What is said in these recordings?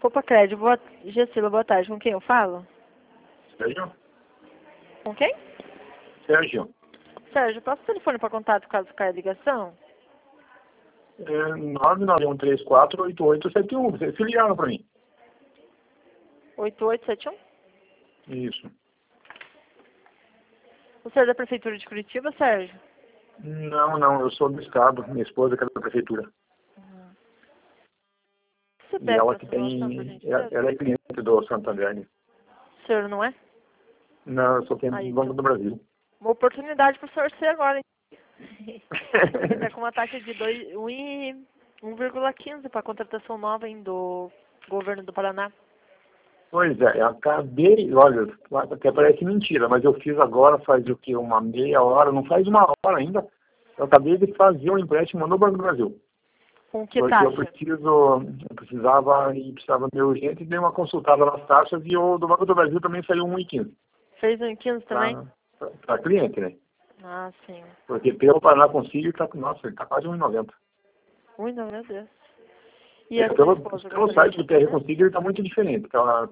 Copa Crédito. Gessila, boa tarde. Com quem eu falo? Sérgio? Com quem? Sérgio. Sérgio, passa o telefone para contato caso caia a ligação? 991348871. Vocês se ligaram para mim. 8871? Isso. O senhor é da Prefeitura de Curitiba, Sérgio? Não, eu sou do Estado. Minha esposa que é da Prefeitura. Você E pega ela essa que informação pra tem... gente? Ela é cliente do Santander. O senhor não é? Não, eu sou cliente Aí, do Banco do Brasil. uma oportunidade para o senhor ser agora, hein? Está com uma taxa de 1,15 para contratação nova hein, do governo do Paraná. Pois é, eu acabei... Olha, até parece mentira, mas eu fiz agora, faz o que? Uma meia hora, não faz uma hora ainda. Eu acabei de fazer um empréstimo no Banco do Brasil. Com que Porque taxa? eu precisava meio urgente, dei uma consultada nas taxas e o do Banco do Brasil também saiu 1,15. Fez 1,15 também? Para cliente, né? Ah, sim. Porque pelo Paraná Consigo, nossa, ele tá quase 1,90. Ui, não, meu Deus. E a sua Pelo esposa? site do PR Consigo ele tá muito diferente.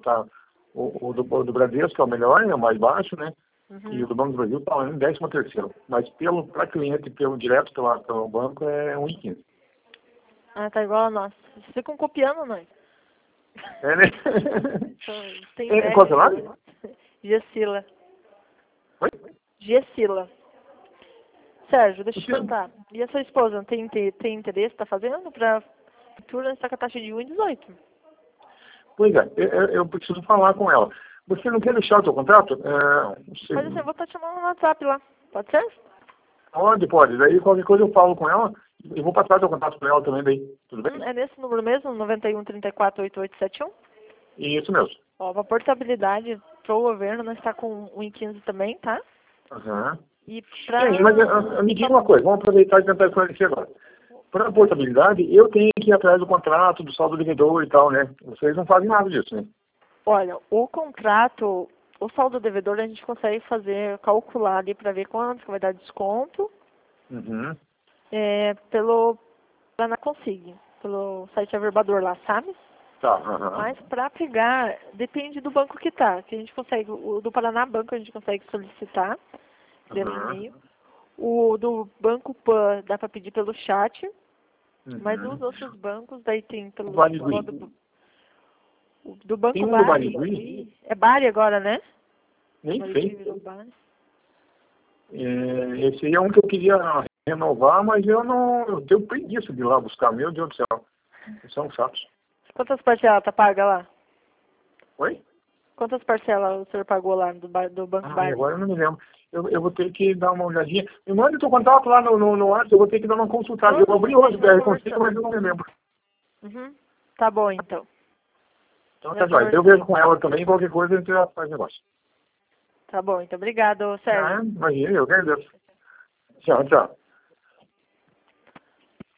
O do Bradesco, que é o melhor, é o mais baixo, né? E o do Banco do Brasil tá em 13º. Mas para cliente, pelo direto pelo banco, é 1,15. Ah, tá igual a nossa. Vocês ficam copiando nós. É, né? Tem Qual é o seu nome? Gessila. Oi? Gessila. Sérgio, deixa eu te perguntar. E a sua esposa tem interesse, tá fazendo pra futura está com a taxa de 1,18? Pois é, eu preciso falar com ela. Você não quer deixar o seu contrato? Mas assim, eu vou estar te chamando no WhatsApp lá. Pode ser? Pode. Daí qualquer coisa eu falo com ela. Eu vou passar o seu contato para ela também daí. Tudo bem? É nesse número mesmo, 91348871? Isso mesmo. Ó, a portabilidade pro governo não está com 1,15 também, tá? Aham. E pra... Mas me diga uma coisa, vamos aproveitar e tentar esclarecer agora. Para a portabilidade, eu tenho que ir atrás do contrato, do saldo devedor e tal, né? Vocês não fazem nada disso, né? Olha, o contrato, o saldo devedor a gente consegue calcular ali para ver quanto que vai dar desconto Uhum. pelo Paraná Consigo, pelo site averbador lá, sabe? Tá, aham. Mas para pegar, depende do banco que tá. Que a gente consegue, o do Paraná Banco a gente consegue solicitar pelo e-mail. O do Banco Pan dá para pedir pelo chat. Mas os outros bancos, daí tem pelo... do Banco tem um Bari. do Bari? É Bari agora, né? Nem Bari sei. virou Bari. Esse aí é um que eu queria renovar, mas eu tenho preguiça de ir lá buscar. Meu Deus do céu. São chatos. Quantas parcelas tá paga lá? Oi? Quantas parcelas o senhor pagou lá do Banco Bari? Agora eu não me lembro. Eu vou ter que dar uma olhadinha. Me manda o teu contato lá no WhatsApp, eu vou ter que dar uma consultada. Eu abri hoje o BR Consigo, mas eu não me lembro. Tá bom, então. Então tá jóia. Eu vejo com ela também, qualquer coisa a gente já faz negócio. Tá bom, então. Obrigado, Sérgio. Imagina, eu agradeço. Tchau, tchau.